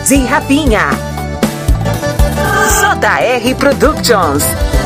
de Rapinha. JR Productions.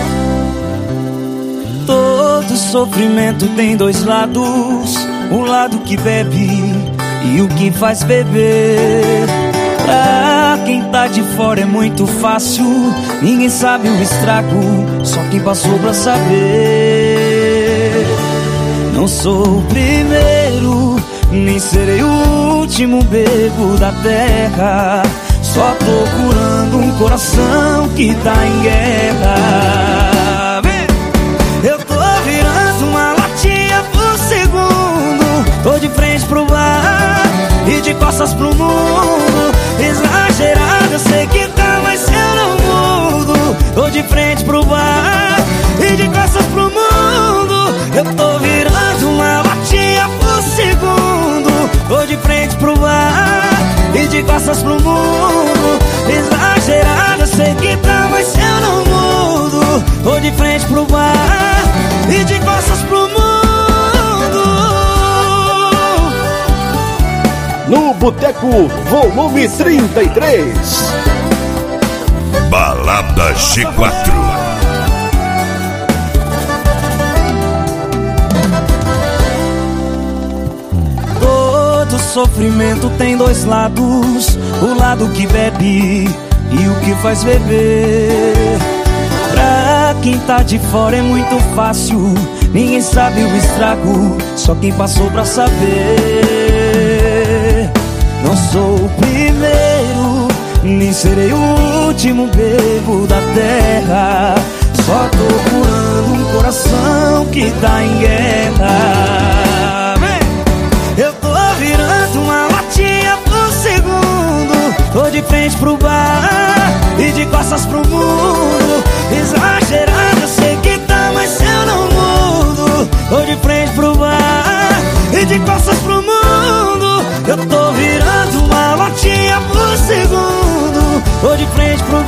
Todo sofrimento tem dois lados, o lado que bebe e o que faz beber. Pra quem tá de fora é muito fácil, ninguém sabe o estrago, só quem passou pra saber. Não sou o primeiro, nem serei o último bebo da terra. Só tô curando um coração que tá em guerra. Eu tô virando uma latinha por segundo. Tô de frente pro bar e de costas pro mundo. Exagerado, eu sei que tá, mas eu não mudo. Tô de frente pro bar e de costas pro mundo. Eu tô virando uma latinha por segundo. Tô de frente pro bar e de costas pro mundo. Exagerado, eu sei que tá, mas eu não mudo. Tô de frente pro bar e de costas pro mundo. No Boteco, volume 33. Balada G4. Todo sofrimento tem dois lados, o lado que bebe e o que faz beber. Pra quem tá de fora é muito fácil, ninguém sabe o estrago, só quem passou pra saber. Não sou o primeiro, nem serei o último bebo da terra. Só tô curando um coração que tá em guerra. Eu tô virando uma latinha por segundo. Tô de frente pro bar e de costas pro mundo. Exagerado, eu sei que tá, mas eu não mudo. Tô de frente pro bar e de costas pro mundo. Eu tô virando uma latinha por segundo. Tô de frente pro